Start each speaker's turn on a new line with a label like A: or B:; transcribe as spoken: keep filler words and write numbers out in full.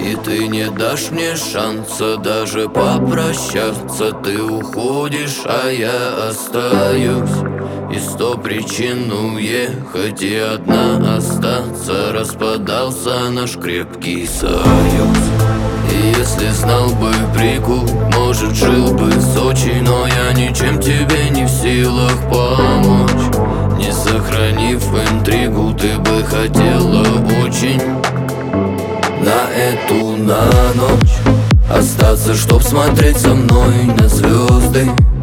A: И ты не дашь мне шанса даже попрощаться. Ты уходишь, а я остаюсь. И сто причин уехать и одна остаться. Распадался наш крепкий союз. И если знал бы прикол, может, жил бы в Сочи. Но я ничем тебе не в силах помочь. Не сохранив интригу, ты бы хотела очень на эту, на ночь остаться, чтоб смотреть со мной на звезды.